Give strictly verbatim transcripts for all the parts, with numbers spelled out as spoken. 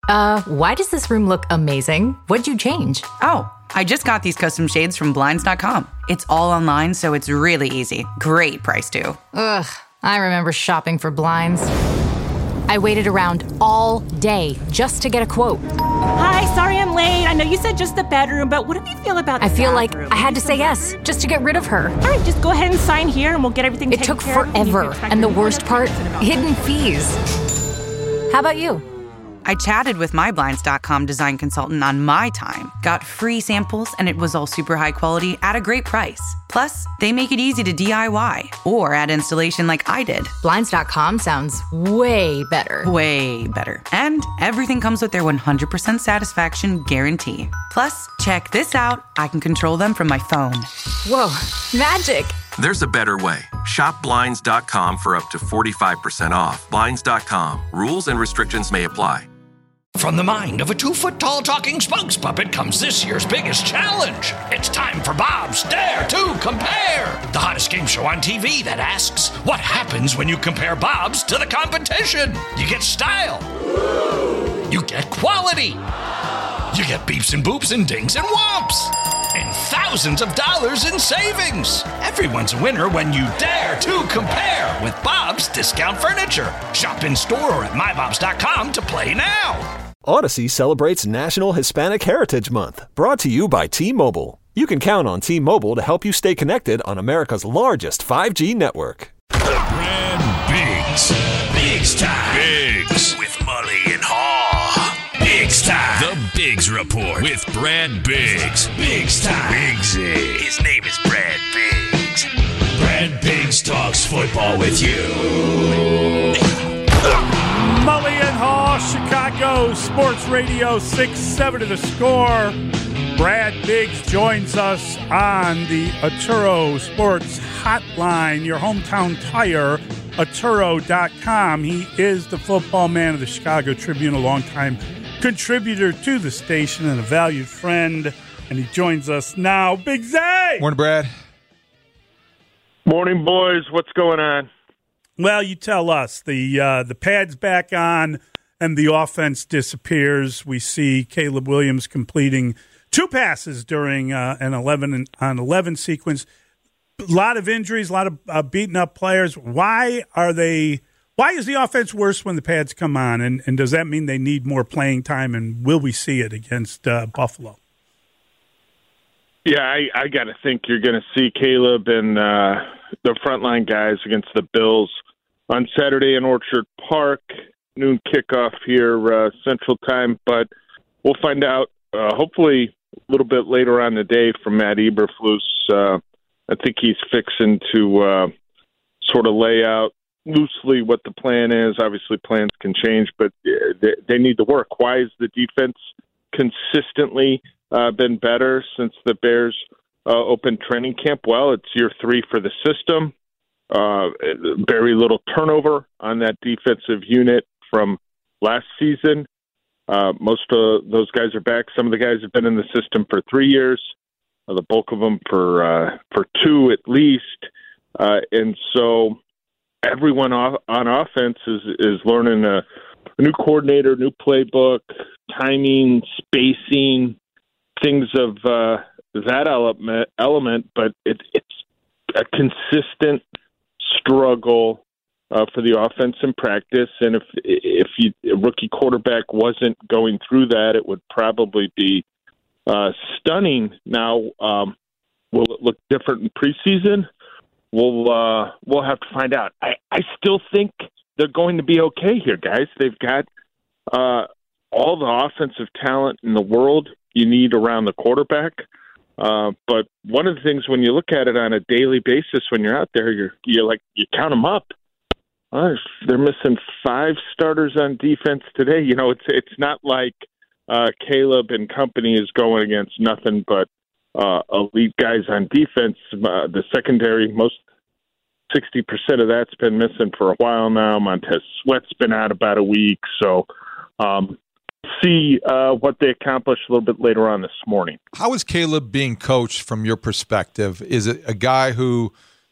Uh, why does this room look amazing? What'd you change? Oh, I just got these custom shades from Blinds dot com. It's all online, so it's really easy. Great price, too. Ugh, I remember shopping for blinds. I waited around all day just to get a quote. Hi, sorry I'm late. I know you said just the bedroom, but what do you feel about the I feel bathroom? like I had to say yes just to get rid of her. All right, just go ahead and sign here and we'll get everything It taken took care of. forever, and the worst part, hidden fees. How about you? I chatted with my Blinds dot com design consultant on my time, got free samples, and it was all super high quality at a great price. Plus, they make it easy to D I Y or add installation like I did. Blinds dot com sounds way better. Way better. And everything comes with their one hundred percent satisfaction guarantee. Plus, check this out. I can control them from my phone. Whoa, magic. There's a better way. Shop Blinds dot com for up to forty-five percent off. Blinds dot com. Rules and restrictions may apply. From the mind of a two-foot-tall talking spokes puppet comes this year's biggest challenge. It's time for Bob's Dare to Compare, the hottest game show on T V that asks, what happens when you compare Bob's to the competition? You get style. You get quality. You get beeps and boops and dings and whomps. And thousands of dollars in savings. Everyone's a winner when you dare to compare with Bob's Discount Furniture. Shop in store or at my bobs dot com to play now. Odyssey celebrates National Hispanic Heritage Month, brought to you by T-Mobile. You can count on T-Mobile to help you stay connected on America's largest five G network. Brad Biggs. Biggs time. Biggs. With Mully and Haw. Biggs time. The Biggs Report with Brad Biggs. Biggs time. Biggsy. His name is Brad Biggs. Brad Biggs talks football with you. Mully and Haw, Chicago Sports Radio, six seven to the score. Brad Biggs joins us on the Arturo Sports Hotline, your hometown tire, Arturo dot com. He is the football man of the Chicago Tribune, a longtime contributor to the station and a valued friend, and he joins us now. Big Zay! Morning, Brad. Morning, boys. What's going on? Well, you tell us. The uh, the pad's back on, and the offense disappears. We see Caleb Williams completing two passes during uh, an eleven on eleven sequence. A lot of injuries, a lot of uh, beaten up players. Why are they? Why is the offense worse when the pads come on? And, and does that mean they need more playing time? And will we see it against uh, Buffalo? Yeah, I, I got to think you're going to see Caleb and uh, the frontline guys against the Bills on Saturday in Orchard Park. Noon kickoff here, uh, Central Time. But we'll find out uh, hopefully a little bit later on the day from Matt Eberflus. Uh, I think he's fixing to uh, sort of lay out loosely what the plan is. Obviously, plans can change, but they, they need to work. Why has the defense consistently uh, been better since the Bears uh, opened training camp? Well, it's year three for the system. Uh, very little turnover on that defensive unit from last season. Uh, most of those guys are back. Some of the guys have been in the system for three years, uh, the bulk of them for uh, for two at least. Uh, and so everyone off, on offense is, is learning a, a new coordinator, new playbook, timing, spacing, things of uh, that element, element but it, it's a consistent struggle uh, for the offense in practice. And if if you, a rookie quarterback wasn't going through that, it would probably be uh, stunning. Now, um, will it look different in preseason? We'll uh, we'll have to find out. I, I still think they're going to be okay here, guys. They've got uh, all the offensive talent in the world you need around the quarterback. Uh, but one of the things when you look at it on a daily basis, when you're out there, you're you're like you count them up. Uh, they're missing five starters on defense today. You know, it's it's not like uh, Caleb and company is going against nothing but uh, elite guys on defense. Uh, the secondary, most sixty percent of that's been missing for a while now. Montez Sweat's been out about a week, so. Um, see uh, what they accomplish a little bit later on this morning. How is Caleb being coached from your perspective? Is it a guy who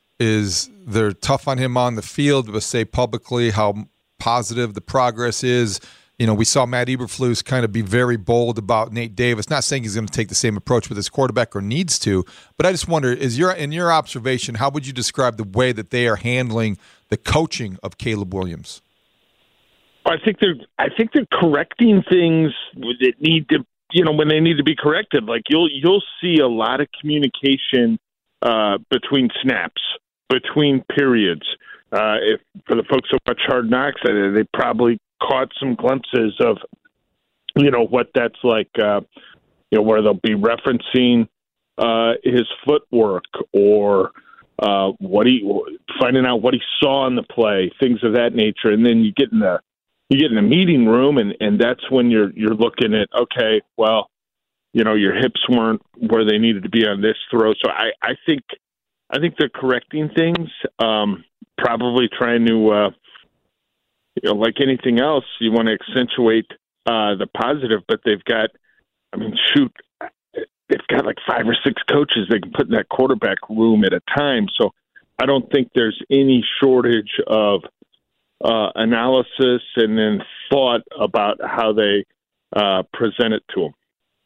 is they're tough on him on the field, but say publicly how positive the progress is You know, we saw Matt Eberflus kind of be very bold about Nate Davis. Not saying he's going to take the same approach with his quarterback or needs to, but I just wonder, is your in your observation, how would you describe the way that they are handling the coaching of Caleb Williams? I think they're I think they're correcting things that need to, you know, when they need to be corrected. Like you'll you'll see a lot of communication uh, between snaps, between periods. Uh, if for the folks who watch Hard Knocks, they probably caught some glimpses of, you know, what that's like, uh, you know, where they'll be referencing uh, his footwork or uh, what he, finding out what he saw in the play, things of that nature. And then you get in the, you get in the meeting room and, and that's when you're, you're looking at, okay, well, you know, your hips weren't where they needed to be on this throw. So I, I think, I think they're correcting things, um, probably trying to, uh, you know, like anything else, you want to accentuate uh, the positive, but they've got, I mean, shoot, they've got like five or six coaches they can put in that quarterback room at a time. So I don't think there's any shortage of uh, analysis and then thought about how they uh, present it to them.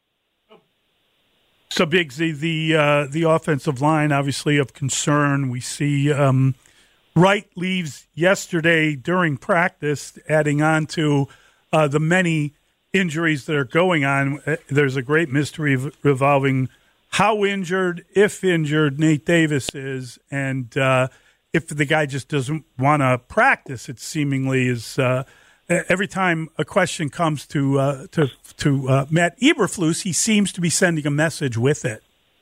So, Biggsy, the uh, the offensive line, obviously of concern. We see um, Wright leaves yesterday during practice, adding on to uh, the many injuries that are going on. There's a great mystery revolving how injured, if injured, Nate Davis is, and uh, if the guy just doesn't want to practice. It seemingly is. Uh, every time a question comes to uh, to to uh, Matt Eberflus, he seems to be sending a message with it.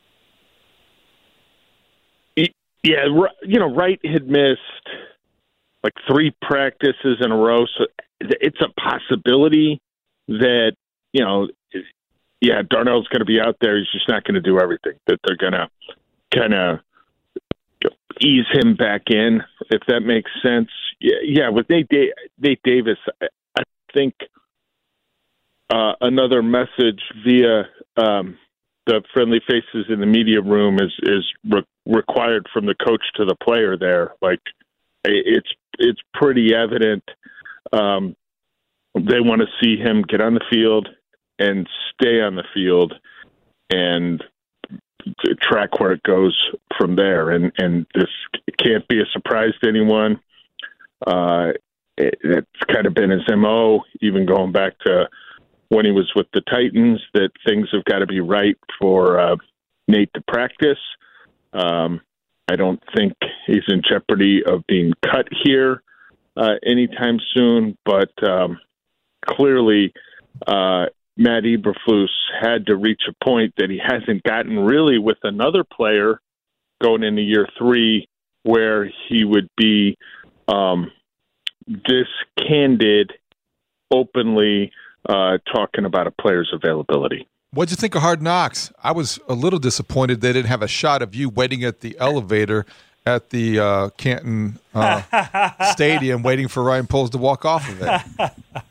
Yeah, you know, Wright had missed like three practices in a row, so it's a possibility that, you know, yeah, Darnell's going to be out there. He's just not going to do everything, that they're going to kind of ease him back in, if that makes sense. Yeah, yeah with Nate, da- Nate Davis, I, I think uh, another message via um, the friendly faces in the media room is, is re- required from the coach to the player there. Like, it's it's pretty evident um, they want to see him get on the field and stay on the field and track where it goes from there. And, and this can't be a surprise to anyone. Uh, it, it's kind of been his M O, even going back to when he was with the Titans, that things have got to be right for uh, Nate to practice. Um, I don't think he's in jeopardy of being cut here uh, anytime soon, but um, clearly uh, Matt Eberflus had to reach a point that he hasn't gotten really with another player going into year three, where he would be um, this candid, openly uh, talking about a player's availability. What'd you think of Hard Knocks? I was a little disappointed they didn't have a shot of you waiting at the elevator at the uh, Canton uh, Stadium, waiting for Ryan Poles to walk off of it.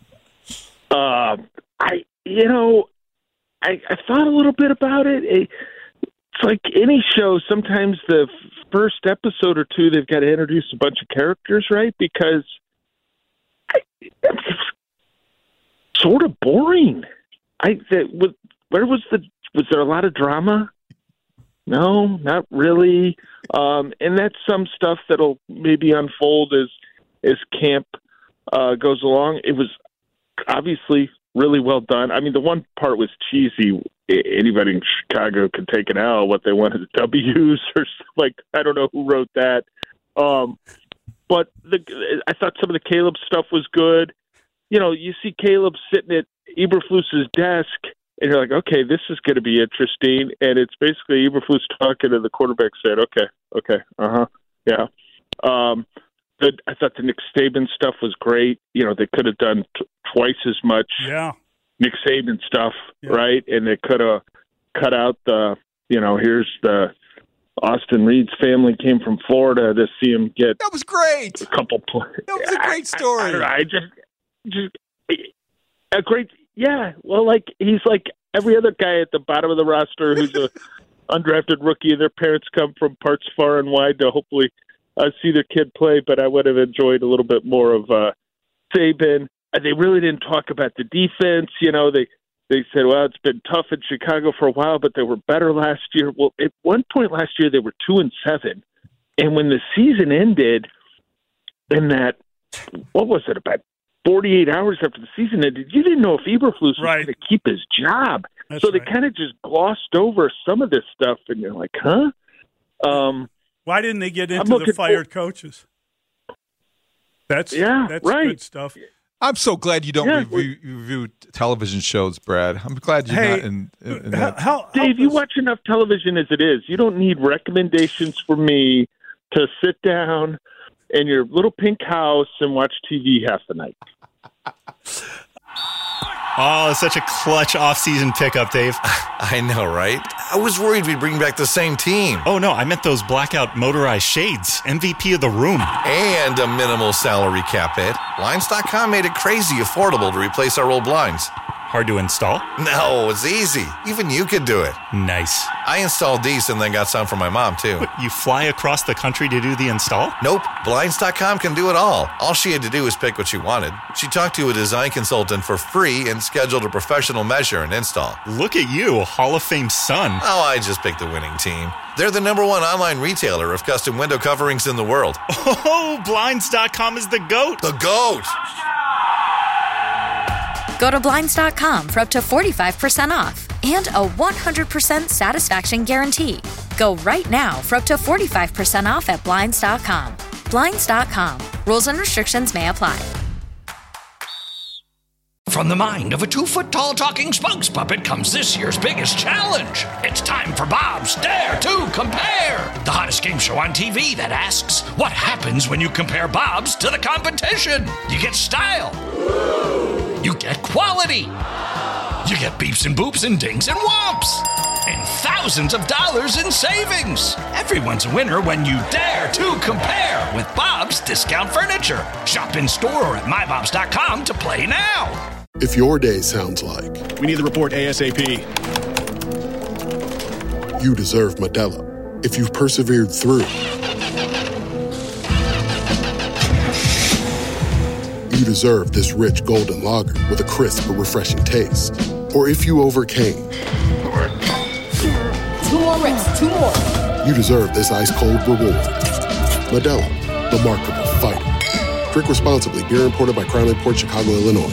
Uh, I, you know, I, I thought a little bit about it. it. It's like any show. Sometimes the first episode or two, they've got to introduce a bunch of characters, right? Because I, it's sort of boring. I that with. Where was the? Was there a lot of drama? No, not really. Um, and that's some stuff that'll maybe unfold as as camp uh, goes along. It was obviously really well done. I mean, the one part was cheesy. Anybody in Chicago could take an L. What they wanted W's or like I don't know who wrote that. Um, but the I thought some of the Caleb stuff was good. You know, you see Caleb sitting at Eberflus's desk. And you're like, okay, this is going to be interesting. And it's basically Eberflus talking to the quarterback said, okay, okay, uh-huh, yeah. Um, the, I thought the Nick Saban stuff was great. You know, they could have done t- twice as much yeah. Nick Saban stuff, yeah. right? And they could have cut out the, you know, here's the Austin Reed's family came from Florida to see him get. That was great. A couple plays. That was a great story. I, I, I, don't know, I just, just a great. Yeah, well, like he's like every other guy at the bottom of the roster who's a undrafted rookie, and their parents come from parts far and wide to hopefully uh, see their kid play. But I would have enjoyed a little bit more of uh, Saban. they really didn't talk about the defense. You know, they they said, well, it's been tough in Chicago for a while, but they were better last year. Well, at one point last year, they were two and seven, and when the season ended, in that what was it about forty-eight hours after the season ended, you didn't know if Eberflus was right. going to keep his job. That's so they right. kind of just glossed over some of this stuff, and you're like, huh? Um, Why didn't they get into the fired for- coaches? That's yeah, that's right. good stuff. I'm so glad you don't Yeah. review, review television shows, Brad. I'm glad you're Hey, not in, in, in how, that. how, Dave, how you does- watch enough television as it is. You don't need recommendations from me to sit down in your little pink house and watch T V half the night. Oh, such a clutch off-season pickup, Dave. I know, right? I was worried we'd bring back the same team. Oh, no, I meant those blackout motorized shades. M V P of the room. And a minimal salary cap hit. Blinds dot com made it crazy affordable to replace our old blinds. Hard to install? No, it's easy. Even you could do it. Nice. I installed these and then got some for my mom, too. What, you fly across the country to do the install? Nope. Blinds dot com can do it all. All she had to do was pick what she wanted. She talked to a design consultant for free and scheduled a professional measure and install. Look at you, Hall of Fame son. Oh, I just picked the winning team. They're the number one online retailer of custom window coverings in the world. Oh, Blinds dot com is the GOAT. The GOAT! Go to Blinds dot com for up to forty-five percent off and a one hundred percent satisfaction guarantee. Go right now for up to forty-five percent off at Blinds dot com. Blinds dot com. Rules and restrictions may apply. From the mind of a two-foot-tall talking spokes puppet comes this year's biggest challenge. It's time for Bob's Dare to Compare, the hottest game show on T V that asks, what happens when you compare Bob's to the competition? You get style. You get quality. You get beeps and boops and dings and whomps. And thousands of dollars in savings. Everyone's a winner when you dare to compare with Bob's Discount Furniture. Shop in store or at my bobs dot com to play now. If your day sounds like, we need the report ASAP. You deserve Modelo. If you've persevered through, you deserve this rich golden lager with a crisp but refreshing taste. Or if you overcame, Two more reps, two more. you deserve this ice-cold reward. Modelo, the Remarkable Fighter. Drink responsibly. Beer imported by Crown Port Chicago, Illinois.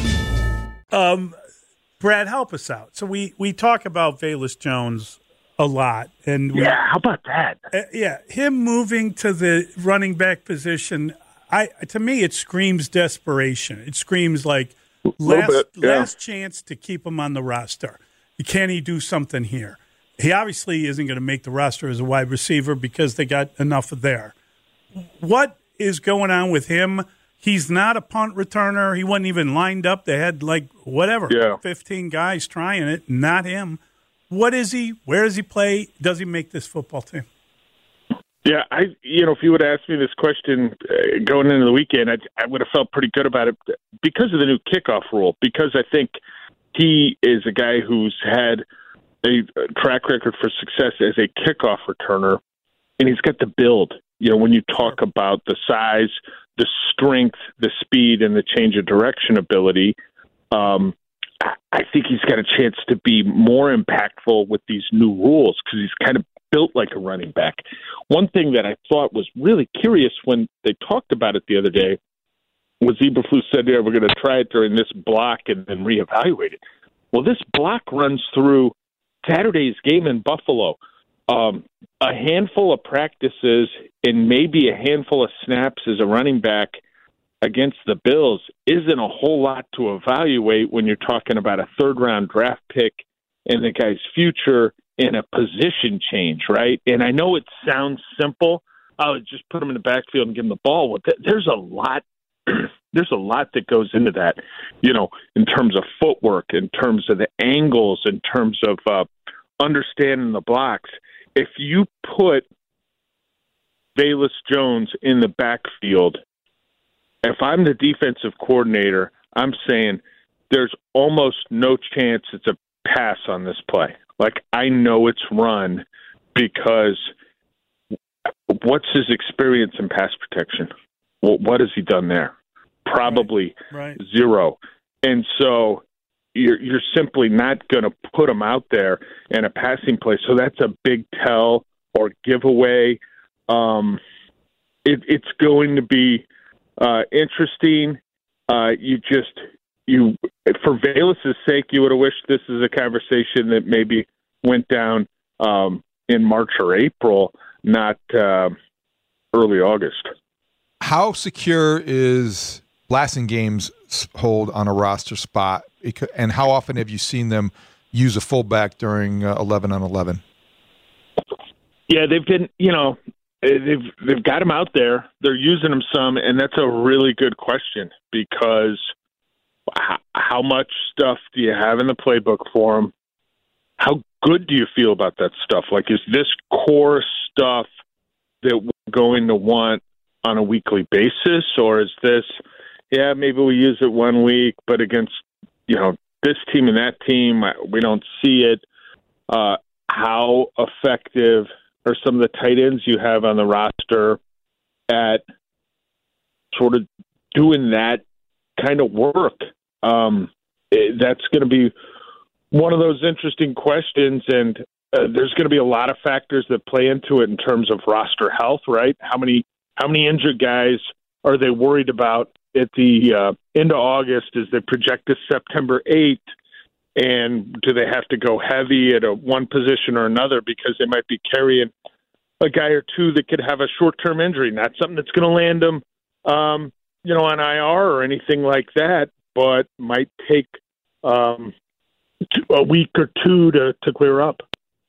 Um, Brad, help us out. So we, we talk about Velus Jones a lot, and we, Yeah, how about that? uh, yeah, him moving to the running back position. I to me, it screams desperation. It screams like last bit, yeah. last chance to keep him on the roster. Can he do something here? He obviously isn't going to make the roster as a wide receiver because they got enough there. What is going on with him? He's not a punt returner. He wasn't even lined up. They had like whatever, Yeah. fifteen guys trying it, not him. What is he? Where does he play? Does he make this football team? Yeah, I you know, if you would ask me this question uh, going into the weekend, I, I would have felt pretty good about it because of the new kickoff rule. Because I think he is a guy who's had a track record for success as a kickoff returner, and he's got the build. You know, when you talk about the size, the strength, the speed, and the change of direction ability, um, I, I think he's got a chance to be more impactful with these new rules because he's kind of built like a running back. One thing that I thought was really curious when they talked about it the other day was Eberflus said, yeah, we're going to try it during this block and then reevaluate it. Well, this block runs through Saturday's game in Buffalo. Um, a handful of practices and maybe a handful of snaps as a running back against the Bills isn't a whole lot to evaluate when you're talking about a third-round draft pick and the guy's future in a position change, right? And I know it sounds simple. I would just put him in the backfield and give him the ball. Well, there's a lot. There's a lot that goes into that, you know, in terms of footwork, in terms of the angles, in terms of uh, understanding the blocks. If you put Velus Jones in the backfield, if I'm the defensive coordinator, I'm saying there's almost no chance it's a pass on this play. Like, I know it's run because what's his experience in pass protection? Well, what has he done there? probably right. Right. zero. And so you're, you're simply not going to put him out there in a passing play. So that's a big tell or giveaway. Um, it, it's going to be uh, interesting. Uh, you just, you for Bayless's sake, you would have wished this is a conversation that maybe went down um, in March or April, not uh, early August. How secure is Blasingame hold on a roster spot, and how often have you seen them use a fullback during uh, eleven on eleven? Yeah, they've been, you know, they've they've got him out there. They're using him some, and that's a really good question because how, how much stuff do you have in the playbook for him? How good do you feel about that stuff? Like, is this core stuff that we're going to want on a weekly basis, or is this, yeah, maybe we use it one week, but against, you know, this team and that team, we don't see it. Uh, how effective are some of the tight ends you have on the roster at sort of doing that kind of work? Um, it, that's going to be one of those interesting questions, and uh, there's going to be a lot of factors that play into it in terms of roster health, right? How many how many injured guys are they worried about at the uh, end of August as they project to September eighth? And do they have to go heavy at a one position or another because they might be carrying a guy or two that could have a short-term injury? Not something that's going to land them, um, you know, on I R or anything like that, but might take um, a week or two to, to clear up.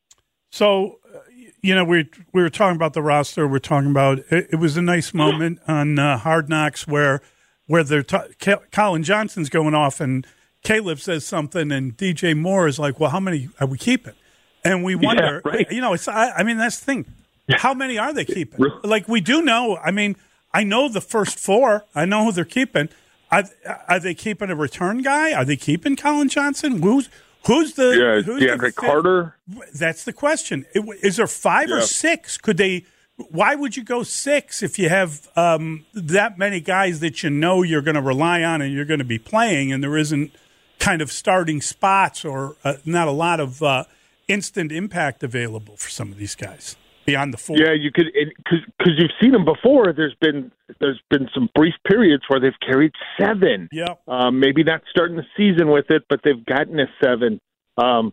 So, you know, we we were talking about the roster. We're talking about it, it was a nice moment on uh, Hard Knocks where where they're ta- Colin Johnson's going off and Caleb says something and D J Moore is like, well, how many are we keeping? And we wonder, yeah, right. you know, it's I, I mean, that's the thing. How many are they keeping? Like, we do know. I mean, I know the first four. I know who they're keeping. Are, are they keeping a return guy? Are they keeping Colin Johnson? Who's Who's the yeah, who's DeAndre the Carter? That's the question. Is there five yeah. or six? Could they? Why would you go six if you have um, that many guys that you know you're going to rely on and you're going to be playing, and there isn't kind of starting spots or uh, not a lot of uh, instant impact available for some of these guys beyond the four? Yeah, you could because you've seen them before. There's been there's been some brief periods where they've carried seven. Yeah, um, maybe not starting the season with it, but they've gotten a seven. Um,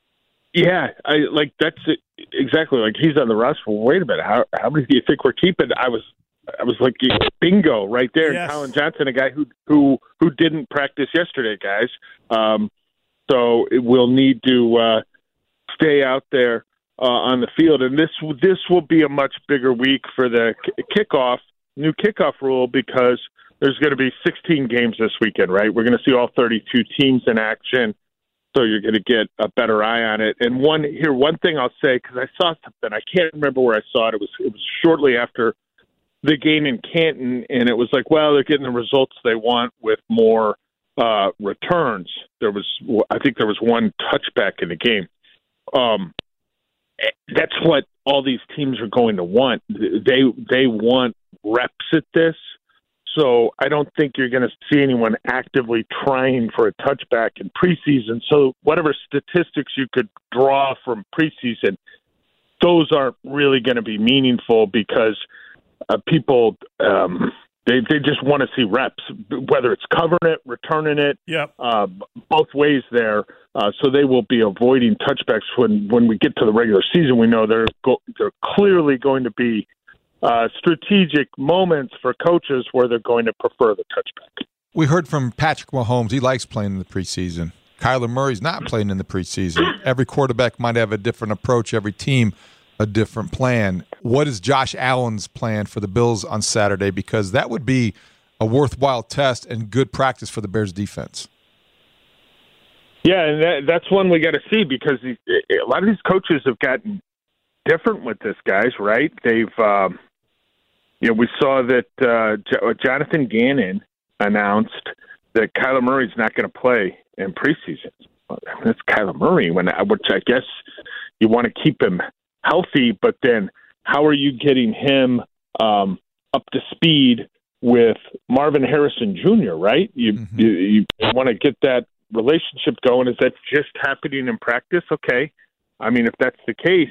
yeah, I like that's it, exactly like he's on the roster. Well, wait a minute, how how many do you think we're keeping? I was I was like bingo right there. Yes. Colin Johnson, a guy who who who didn't practice yesterday, guys. Um, so it will need to uh, stay out there uh, on the field, and this this will be a much bigger week for the kickoff new kickoff rule because there's going to be sixteen games this weekend, right? We're going to see all thirty-two teams in action, so you're going to get a better eye on it. And one here, one thing I'll say because I saw something, I can't remember where I saw it. It was it was shortly after the game in Canton, and it was like, well, they're getting the results they want with more uh, returns. There was, I think, there was one touchback in the game. Um, that's what all these teams are going to want. They they want reps at this. So I don't think you're going to see anyone actively trying for a touchback in preseason. So whatever statistics you could draw from preseason, those aren't really going to be meaningful because uh, people um, they they just want to see reps, whether it's covering it, returning it, yep. uh, both ways there. Uh, so they will be avoiding touchbacks when, when we get to the regular season. We know they're go- they're clearly going to be uh, strategic moments for coaches where they're going to prefer the touchback. We heard from Patrick Mahomes. He likes playing in the preseason. Kyler Murray's not playing in the preseason. Every quarterback might have a different approach. Every team a different plan. What is Josh Allen's plan for the Bills on Saturday? Because that would be a worthwhile test and good practice for the Bears defense. Yeah, and that, that's one we got to see because he, a lot of these coaches have gotten different with this, guys, right? They've, um, you know, we saw that uh, Jonathan Gannon announced that Kyler Murray's not going to play in preseason. Well, that's Kyler Murray, when which I guess you want to keep him healthy, but then how are you getting him um, up to speed with Marvin Harrison Junior, right? You mm-hmm. you, you want to get that relationship going. Is that just happening in practice? Okay. I mean, if that's the case,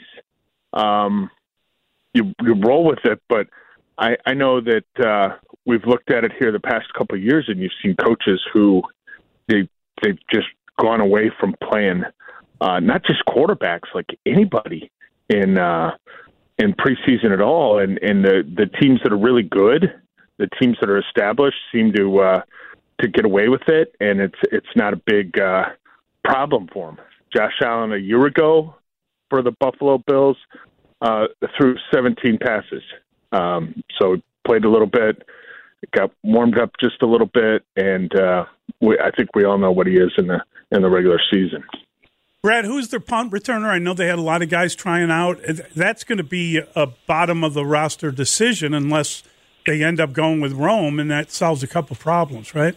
um, you, you roll with it. But I, I know that uh, we've looked at it here the past couple of years, and you've seen coaches who they, they've just gone away from playing uh, not just quarterbacks, like anybody in uh, in preseason at all. And, and the, the teams that are really good, the teams that are established seem to uh, to get away with it, and it's it's not a big uh, problem for them. Josh Allen a year ago for the Buffalo Bills uh, threw seventeen passes. Um, so played a little bit, got warmed up just a little bit, and uh, we, I think we all know what he is in the in the regular season. Brad, who's their punt returner? I know they had a lot of guys trying out. That's going to be a bottom of the roster decision unless they end up going with Rome, and that solves a couple problems, right?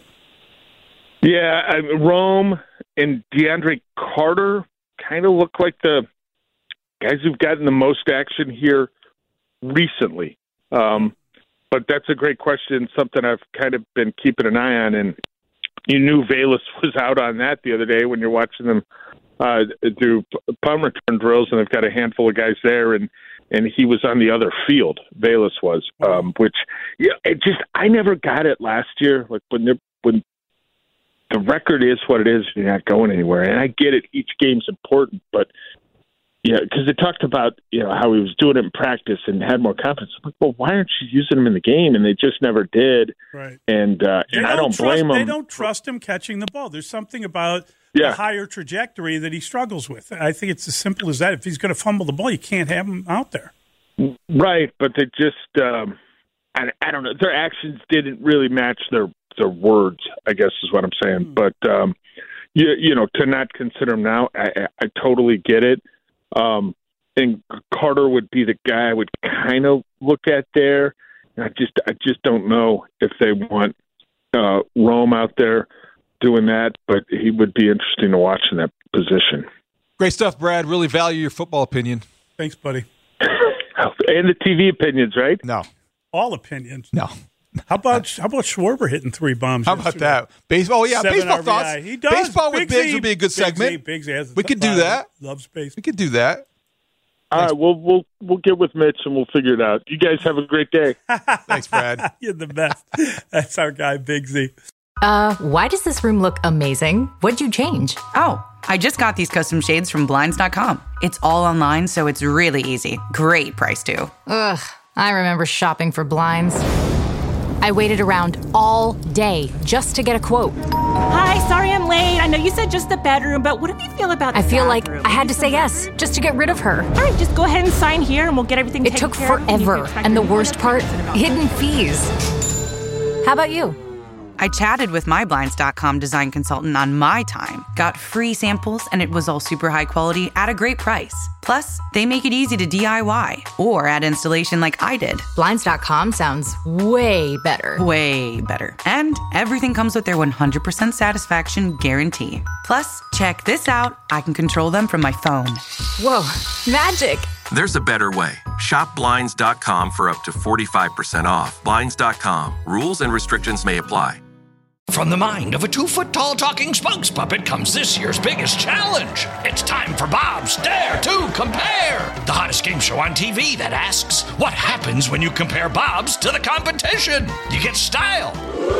Yeah, I mean, Rome and DeAndre Carter kind of look like the guys who've gotten the most action here recently. Um, but that's a great question, something I've kind of been keeping an eye on. And you knew Velus was out on that the other day when you're watching them uh, do punt return drills, and they've got a handful of guys there, and, and he was on the other field. Velus was, um, which yeah, it just I never got it last year. Like when they're when the record is what it is, you're not going anywhere. And I get it; each game's important, but yeah, because they talked about you know how he was doing it in practice and had more confidence. I'm like, well, why aren't you using him in the game? And they just never did. Right. And uh, and don't I don't trust, blame them. They don't trust him catching the ball. There's something about yeah. the higher trajectory that he struggles with. I think it's as simple as that. If he's going to fumble the ball, you can't have him out there. Right, but they just um, I, I don't know. Their actions didn't really match their their words, I guess is what I'm saying. Mm. But um, you you know to not consider him now, I, I totally get it. Um, and Carter would be the guy I would kind of look at there. And I just, I just don't know if they want uh, Rome out there doing that, but he would be interesting to watch in that position. Great stuff, Brad. Really value your football opinion. Thanks, buddy. And the T V opinions, right? No, all opinions. No. How about how about Schwarber hitting three bombs? How about that? Baseball, oh, yeah, Seven baseball R B I. thoughts. He does. Baseball with Big Biggs Z. would be a good Big segment. Z. Big Z has we could do that. Loves baseball. We could do that. All right, we'll we'll we'll get with Mitch and we'll figure it out. You guys have a great day. Thanks, Brad. You're the best. That's our guy, Big Z. Uh, why does this room look amazing? What'd you change? Oh, I just got these custom shades from Blinds dot com. It's all online, so it's really easy. Great price, too. Ugh, I remember shopping for blinds. I waited around all day just to get a quote. Hi, sorry I'm late. I know you said just the bedroom, but what do you feel about the I feel bathroom? like I had to say yes just to get rid of her. All right, just go ahead and sign here and we'll get everything It taken took care of. forever, and the worst part, hidden fees. How about you? I chatted with my Blinds dot com design consultant on my time, got free samples, and it was all super high quality at a great price. Plus, they make it easy to D I Y or add installation like I did. Blinds dot com sounds way better. Way better. And everything comes with their one hundred percent satisfaction guarantee. Plus, check this out. I can control them from my phone. Whoa, magic. There's a better way. Shop Blinds dot com for up to forty-five percent off. Blinds dot com. Rules and restrictions may apply. From the mind of a two-foot-tall talking spokes puppet comes this year's biggest challenge. It's time for Bob's Dare to Compare, the hottest game show on T V that asks, what happens when you compare Bob's to the competition? You get style.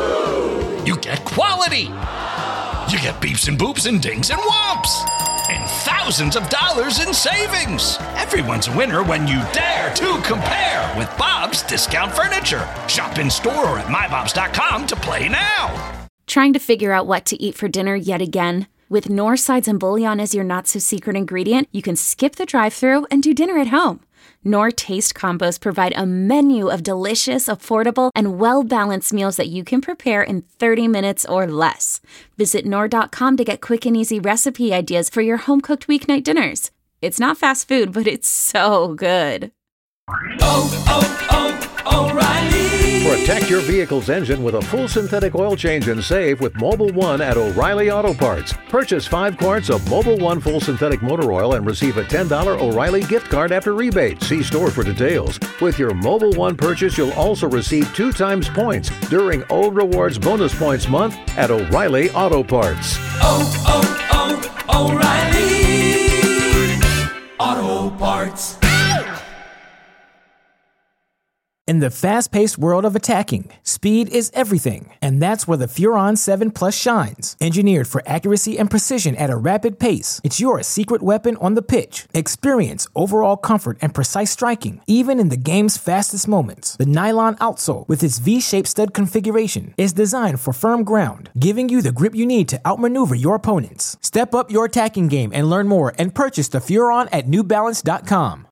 You get quality. You get beeps and boops and dings and whomps. And thousands of dollars in savings. Everyone's a winner when you dare to compare with Bob's Discount Furniture. Shop in store or at my bobs dot com to play now. Trying to figure out what to eat for dinner yet again? With Knorr sides and bouillon as your not-so-secret ingredient, you can skip the drive-thru and do dinner at home. Knorr Taste Combos provide a menu of delicious, affordable, and well-balanced meals that you can prepare in thirty minutes or less. Visit Knorr dot com to get quick and easy recipe ideas for your home-cooked weeknight dinners. It's not fast food, but it's so good. Oh, oh, oh, O'Reilly Protect your vehicle's engine with a full synthetic oil change and save with Mobil one at O'Reilly Auto Parts. Purchase five quarts of Mobil one full synthetic motor oil and receive a ten dollars O'Reilly gift card after rebate. See store for details. With your Mobil one purchase, you'll also receive two times points during O Rewards Bonus Points Month at O'Reilly Auto Parts. Oh, oh, oh, O'Reilly Auto Parts. In the fast-paced world of attacking, speed is everything, and that's where the Furon seven Plus shines. Engineered for accuracy and precision at a rapid pace, it's your secret weapon on the pitch. Experience overall comfort and precise striking, even in the game's fastest moments. The nylon outsole, with its V-shaped stud configuration, is designed for firm ground, giving you the grip you need to outmaneuver your opponents. Step up your attacking game and learn more and purchase the Furon at New Balance dot com.